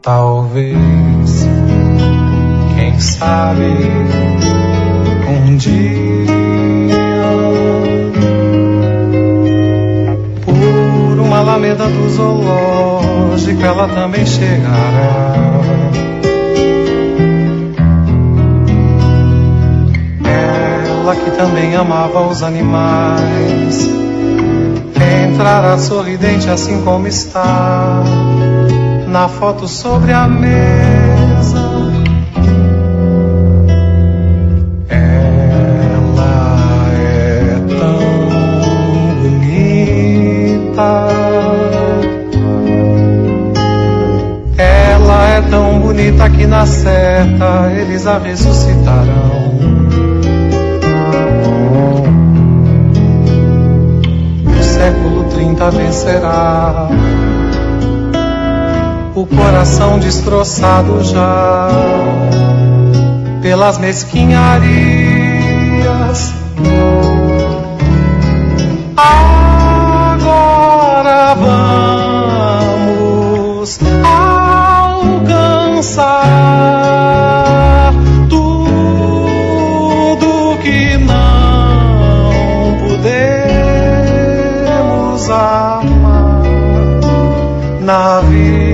Talvez, quem sabe, um dia, por uma alameda do zoológico, ela também chegará. Ela que também amava os animais, entrará sorridente assim como está na foto sobre a mesa. Ela é tão bonita, ela é tão bonita que na certa eles a ressuscitarão. O século 30 vencerá o coração destroçado já pelas mesquinharias. Agora vamos alcançar tudo que não pudemos amar na vida.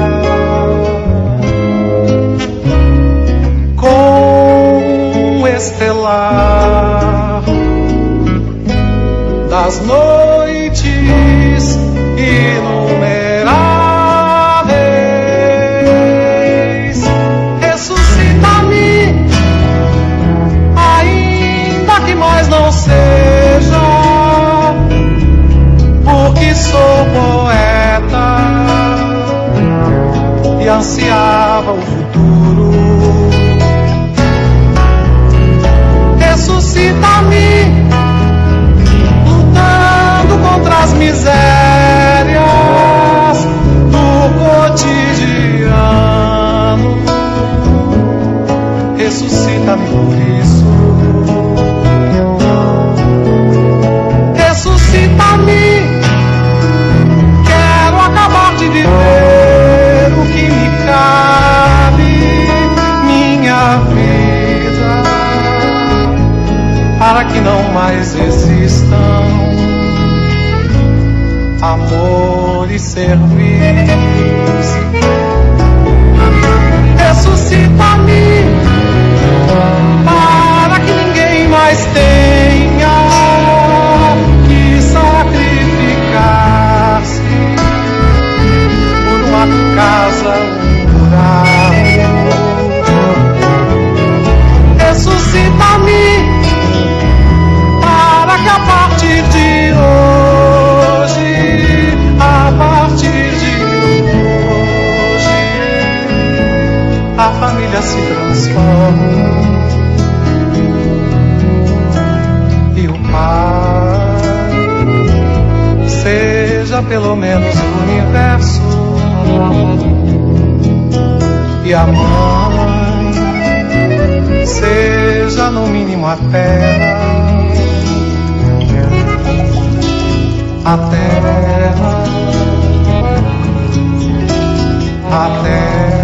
Estelar das noites inumeráveis, ressuscita-me, ainda que mais não seja, porque sou poeta e ansiava o futuro. Ressuscita-me, lutando contra as misérias do cotidiano. Ressuscita-me por isso. Ressuscita-me, quero acabar de viver o que me cabe, minha vida, para que não mais existam amor e serviço. Ressuscita-me, para que ninguém mais tenha que sacrificar-se por uma casa, um rural. Ressuscita-me, que a partir de hoje, a partir de hoje, a família se transforma e o pai seja pelo menos o universo e a mãe seja no mínimo a terra. A terra, a terra.